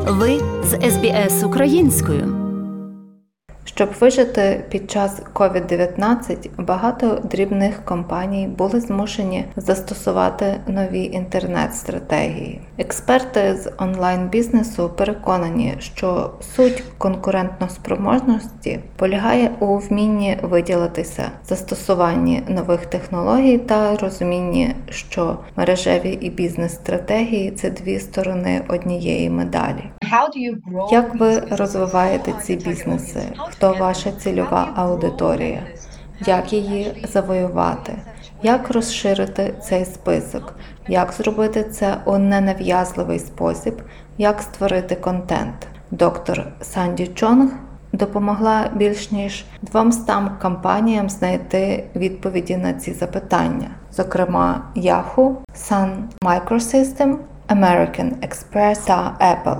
Ви з СБС українською. Щоб вижити під час COVID-19, багато дрібних компаній були змушені застосувати нові інтернет-стратегії. Експерти з онлайн-бізнесу переконані, що суть конкурентноспроможності полягає у вмінні виділитися, застосуванні нових технологій та розумінні, що мережеві і бізнес-стратегії – це дві сторони однієї медалі. Як ви розвиваєте ці бізнеси? Хто ваша цільова аудиторія? Як її завоювати? Як розширити цей список? Як зробити це у ненав'язливий спосіб? Як створити контент? Доктор Санді Чонг допомогла більш ніж 200 компаніям знайти відповіді на ці запитання. Зокрема, Yahoo, Sun Microsystem, American Express та Apple.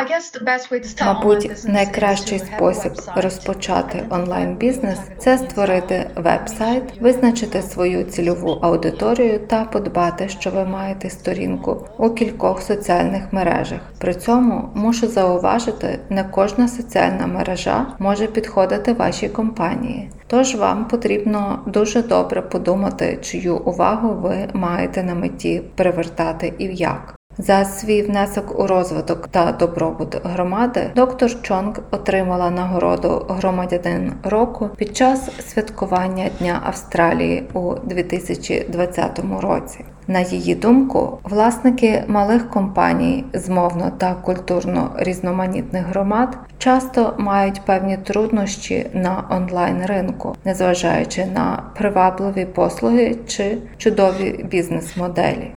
Мабуть, найкращий спосіб розпочати онлайн-бізнес – це створити веб-сайт, визначити свою цільову аудиторію та подбати, що ви маєте сторінку у кількох соціальних мережах. При цьому мушу зауважити, не кожна соціальна мережа може підходити вашій компанії. Тож вам потрібно дуже добре подумати, чию увагу ви маєте на меті привертати і як. За свій внесок у розвиток та добробут громади доктор Чонг отримала нагороду «Громадянин року» під час святкування Дня Австралії у 2020 році. На її думку, власники малих компаній з мовно та культурно різноманітних громад часто мають певні труднощі на онлайн-ринку, незважаючи на привабливі послуги чи чудові бізнес-моделі.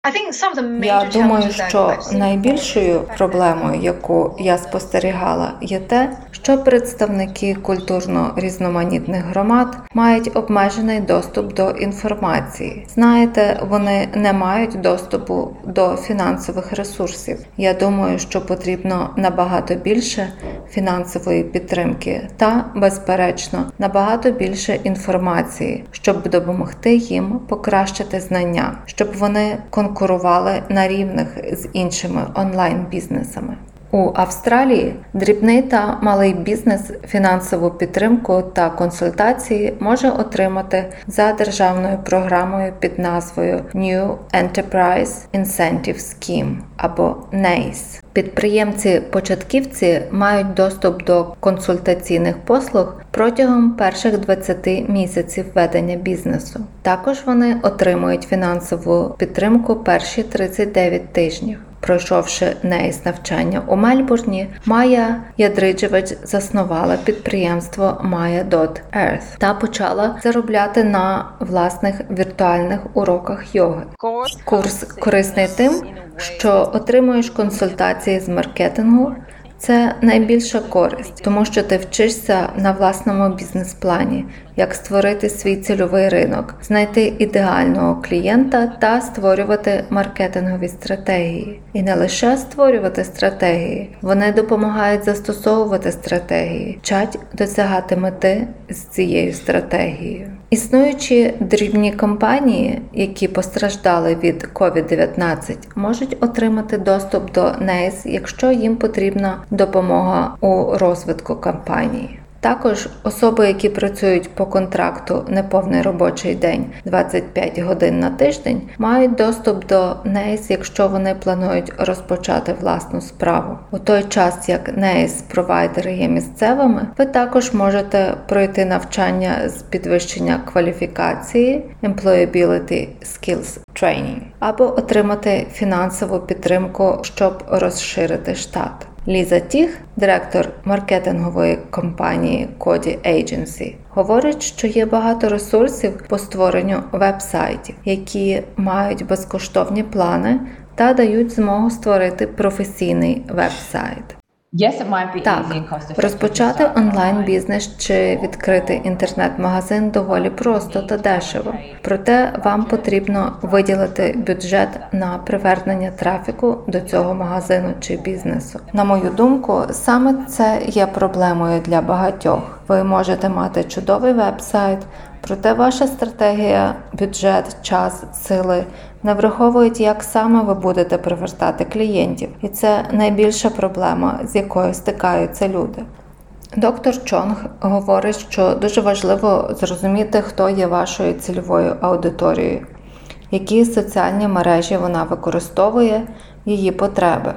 Я думаю, що найбільшою проблемою, яку я спостерігала, є те, що представники культурно різноманітних громад мають обмежений доступ до інформації. Знаєте, вони не мають доступу до фінансових ресурсів. Я думаю, що потрібно набагато більше фінансової підтримки та, безперечно, набагато більше інформації, щоб допомогти їм покращити знання, щоб вони конкурували на рівних з іншими онлайн-бізнесами. У Австралії дрібний та малий бізнес фінансову підтримку та консультації може отримати за державною програмою під назвою New Enterprise Incentive Scheme або NEIS. Підприємці-початківці мають доступ до консультаційних послуг протягом перших 20 місяців ведення бізнесу. Також вони отримують фінансову підтримку перші 39 тижнів. Пройшовши NEIS навчання у Мельбурні, Майя Ядриджевич заснувала підприємство Maya.Earth та почала заробляти на власних віртуальних уроках йоги. Курс корисний тим, що отримуєш консультації з маркетингу. Це найбільша користь, тому що ти вчишся на власному бізнес-плані, як створити свій цільовий ринок, знайти ідеального клієнта та створювати маркетингові стратегії. І не лише створювати стратегії, вони допомагають застосовувати стратегії, вчать досягати мети з цією стратегією. Існуючі дрібні компанії, які постраждали від COVID-19, можуть отримати доступ до NEIS, якщо їм потрібна допомога у розвитку компанії. Також особи, які працюють по контракту неповний робочий день 25 годин на тиждень, мають доступ до NEIS, якщо вони планують розпочати власну справу. У той час, як NEIS-провайдери є місцевими, ви також можете пройти навчання з підвищення кваліфікації Employability Skills Training або отримати фінансову підтримку, щоб розширити штат. Ліза Тіх, директор маркетингової компанії Coady Agency, говорить, що є багато ресурсів по створенню веб-сайтів, які мають безкоштовні плани та дають змогу створити професійний веб-сайт. Так, розпочати онлайн-бізнес чи відкрити інтернет-магазин доволі просто та дешево. Проте вам потрібно виділити бюджет на привернення трафіку до цього магазину чи бізнесу. На мою думку, саме це є проблемою для багатьох. Ви можете мати чудовий веб-сайт, Проте ваша стратегія, бюджет, час, сили не враховують, як саме ви будете привертати клієнтів. І це найбільша проблема, з якою стикаються люди. Доктор Чонг говорить, що дуже важливо зрозуміти, хто є вашою цільовою аудиторією, які соціальні мережі вона використовує, її потреби.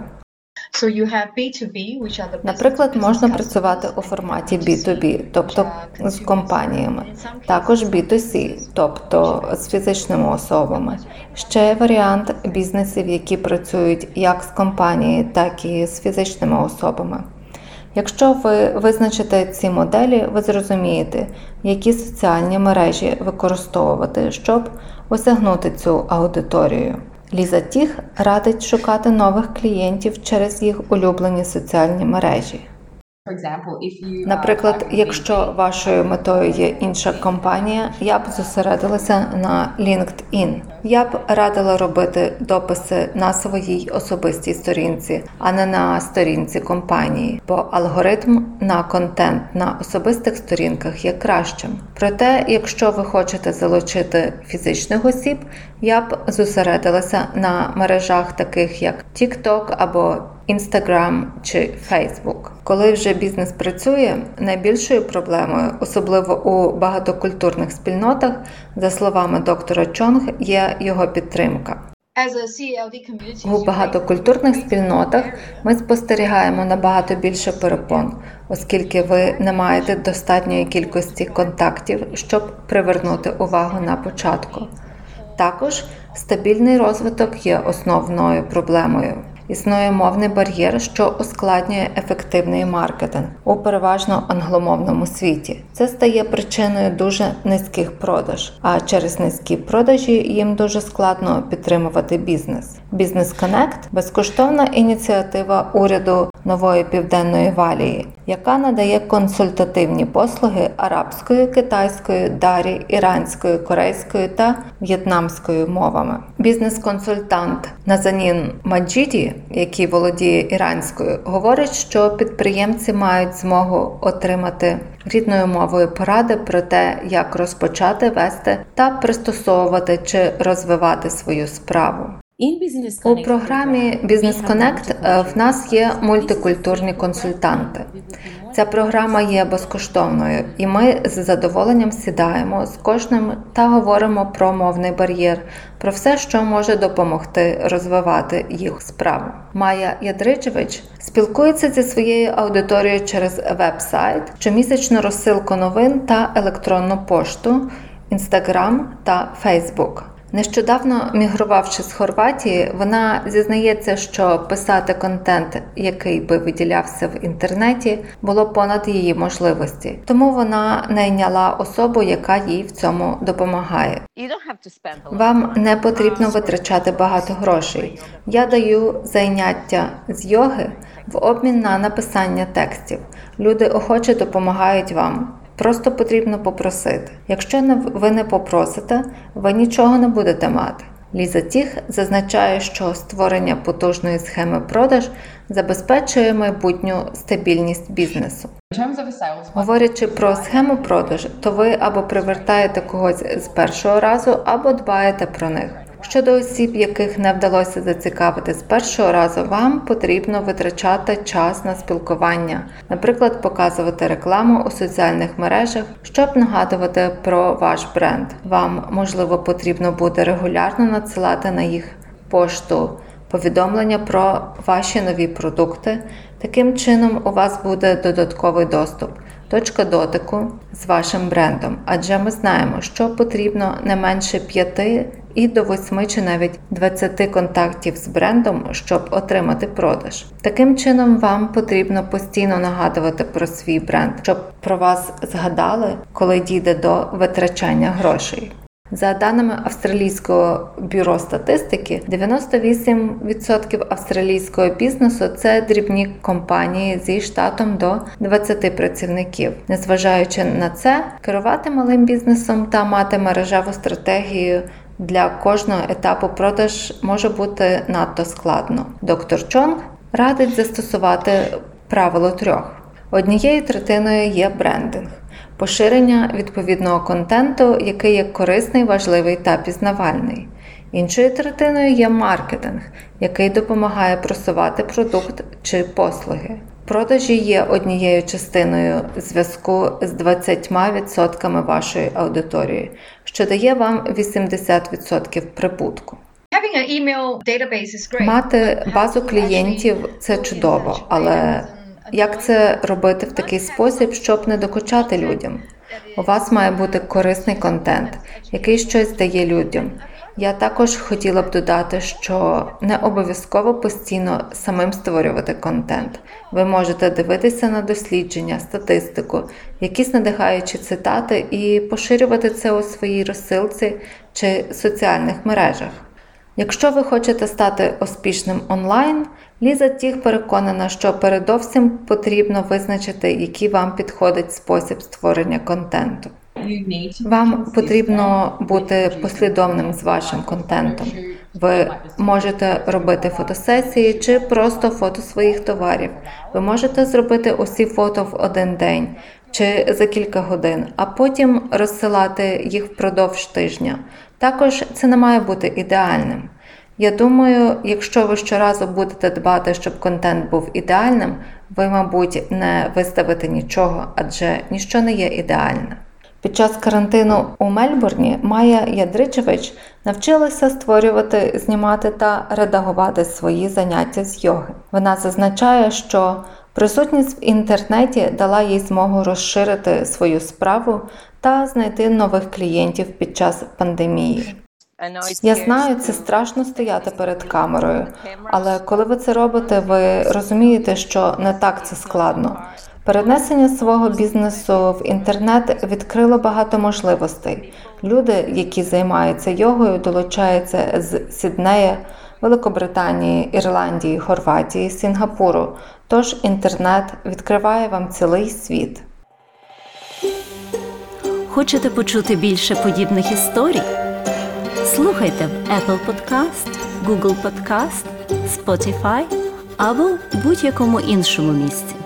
Наприклад, можна працювати у форматі B2B, тобто з компаніями, також B2C, тобто з фізичними особами. Ще є варіант бізнесів, які працюють як з компанією, так і з фізичними особами. Якщо ви визначите ці моделі, ви зрозумієте, які соціальні мережі використовувати, щоб осягнути цю аудиторію. Ліза Тіх радить шукати нових клієнтів через їх улюблені соціальні мережі. Наприклад, якщо вашою метою є інша компанія, я б зосередилася на LinkedIn. Я б радила робити дописи на своїй особистій сторінці, а не на сторінці компанії, бо алгоритм на контент на особистих сторінках є кращим. Проте, якщо ви хочете залучити фізичних осіб, я б зосередилася на мережах таких як TikTok або Instagram чи Facebook. Коли вже бізнес працює, найбільшою проблемою, особливо у багатокультурних спільнотах, за словами доктора Чонг, є його підтримка. У багатокультурних спільнотах ми спостерігаємо набагато більше перепон, оскільки ви не маєте достатньої кількості контактів, щоб привернути увагу на початку. Також стабільний розвиток є основною проблемою. Існує мовний бар'єр, що ускладнює ефективний маркетинг у переважно англомовному світі. Це стає причиною дуже низьких продаж, а через низькі продажі їм дуже складно підтримувати бізнес. Business Connect – безкоштовна ініціатива уряду Нової Південної Валії, яка надає консультативні послуги арабською, китайською, дарі, іранською, корейською та в'єтнамською мовами. Бізнес-консультант Назанін Маджіді, який володіє іранською, говорить, що підприємці мають змогу отримати рідною мовою поради про те, як розпочати, вести та пристосовувати чи розвивати свою справу. У програмі Business Connect в нас є мультикультурні консультанти. Ця програма є безкоштовною, і ми з задоволенням сідаємо з кожним та говоримо про мовний бар'єр, про все, що може допомогти розвивати їх справу. Майя Ядриджевич спілкується зі своєю аудиторією через веб-сайт, щомісячну розсилку новин та електронну пошту, Instagram та Facebook. Нещодавно мігрувавши з Хорватії, вона зізнається, що писати контент, який би виділявся в інтернеті, було понад її можливості. Тому вона найняла особу, яка їй в цьому допомагає. Вам не потрібно витрачати багато грошей. Я даю заняття з йоги в обмін на написання текстів. Люди охоче допомагають вам. Просто потрібно попросити. Якщо ви не попросите, ви нічого не будете мати. Ліза Тіх зазначає, що створення потужної схеми продаж забезпечує майбутню стабільність бізнесу. Говорячи про схему продажу, то ви або привертаєте когось з першого разу, або дбаєте про них. Щодо осіб, яких не вдалося зацікавити з першого разу, вам потрібно витрачати час на спілкування, наприклад, показувати рекламу у соціальних мережах, щоб нагадувати про ваш бренд. Вам, можливо, потрібно буде регулярно надсилати на їх пошту повідомлення про ваші нові продукти. Таким чином у вас буде додатковий доступ, точка дотику з вашим брендом, адже ми знаємо, що потрібно не менше 5 і до 8 чи навіть 20 контактів з брендом, щоб отримати продаж. Таким чином, вам потрібно постійно нагадувати про свій бренд, щоб про вас згадали, коли дійде до витрачання грошей. За даними Австралійського бюро статистики, 98% австралійського бізнесу – це дрібні компанії зі штатом до 20 працівників. Незважаючи на це, керувати малим бізнесом та мати мережеву стратегію для кожного етапу продаж може бути надто складно. Доктор Чонг радить застосувати правило 3. Однією третиною є брендинг. поширення відповідного контенту, який є корисний, важливий та пізнавальний. Іншою третиною є маркетинг, який допомагає просувати продукт чи послуги. Продажі є однією частиною зв'язку з 20% вашої аудиторії, що дає вам 80% прибутку. Мати базу клієнтів – це чудово, але як це робити в такий спосіб, щоб не докучати людям? У вас має бути корисний контент, який щось дає людям. Я також хотіла б додати, що не обов'язково постійно самим створювати контент. Ви можете дивитися на дослідження, статистику, якісь надихаючі цитати і поширювати це у своїй розсилці чи соціальних мережах. Якщо ви хочете стати успішним онлайн, Ліза Тіх переконана, що передовсім потрібно визначити, який вам підходить спосіб створення контенту. Вам потрібно бути послідовним з вашим контентом. Ви можете робити фотосесії чи просто фото своїх товарів. Ви можете зробити усі фото в один день чи за кілька годин, а потім розсилати їх впродовж тижня. Також це не має бути ідеальним. Я думаю, якщо ви щоразу будете дбати, щоб контент був ідеальним, ви, мабуть, не виставите нічого, адже ніщо не є ідеальне. Під час карантину у Мельбурні Майя Ядричевич навчилася створювати, знімати та редагувати свої заняття з йоги. Вона зазначає, що присутність в інтернеті дала їй змогу розширити свою справу та знайти нових клієнтів під час пандемії. Я знаю, це страшно стояти перед камерою, але коли ви це робите, ви розумієте, що не так це складно. Перенесення свого бізнесу в інтернет відкрило багато можливостей. Люди, які займаються йогою, долучаються з Сіднея, Великобританії, Ірландії, Хорватії, Сінгапуру. Тож інтернет відкриває вам цілий світ. Хочете почути більше подібних історій? Слухайте в Apple Podcast, Google Podcast, Spotify або будь-якому іншому місці.